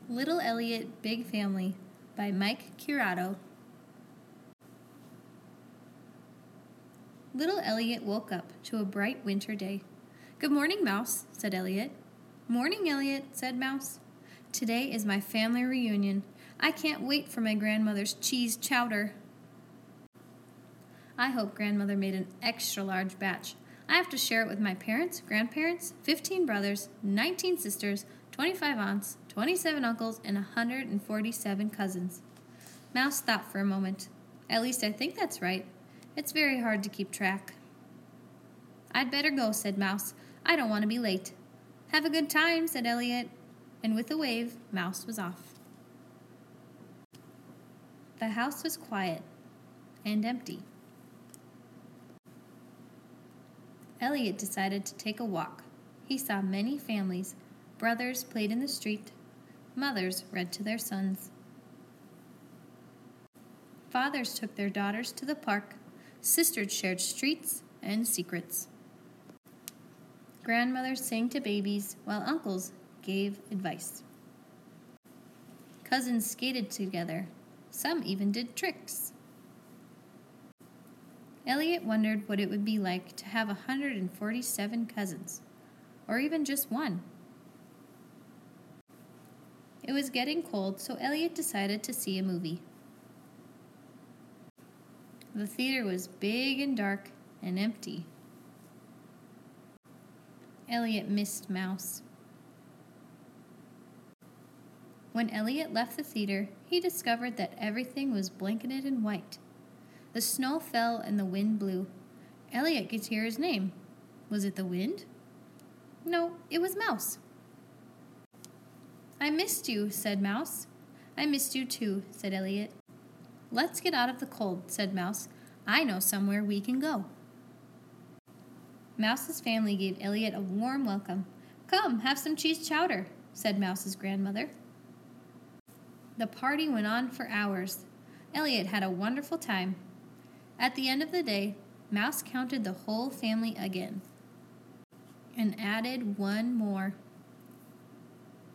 Little Elliot, Big Family by Mike Curato. Little Elliot woke up to a bright winter day. "Good morning, Mouse," said Elliot. "Morning, Elliot," said Mouse. "Today is my family reunion. I can't wait for my grandmother's cheese chowder." "I hope grandmother made an extra large batch. I have to share it with my parents, grandparents, 15 brothers, 19 sisters, 25 aunts, 27 uncles, and 147 cousins." Mouse thought for a moment. "At least I think that's right. It's very hard to keep track." "I'd better go," said Mouse. "I don't want to be late." "Have a good time," said Elliot. And with a wave, Mouse was off. The house was quiet and empty. Elliot decided to take a walk. He saw many families. Brothers played in the street. Mothers read to their sons. Fathers took their daughters to the park. Sisters shared streets and secrets. Grandmothers sang to babies while uncles gave advice. Cousins skated together. Some even did tricks. Elliot wondered what it would be like to have 147 cousins, or even just one. It was getting cold, so Elliot decided to see a movie. The theater was big and dark and empty. Elliot missed Mouse. When Elliot left the theater, he discovered that everything was blanketed in white. The snow fell and the wind blew. Elliot could hear his name. Was it the wind? No, it was Mouse. "I missed you," said Mouse. "I missed you too," said Elliot. "Let's get out of the cold," said Mouse. "I know somewhere we can go." Mouse's family gave Elliot a warm welcome. "Come, have some cheese chowder," said Mouse's grandmother. The party went on for hours. Elliot had a wonderful time. At the end of the day, Mouse counted the whole family again and added one more.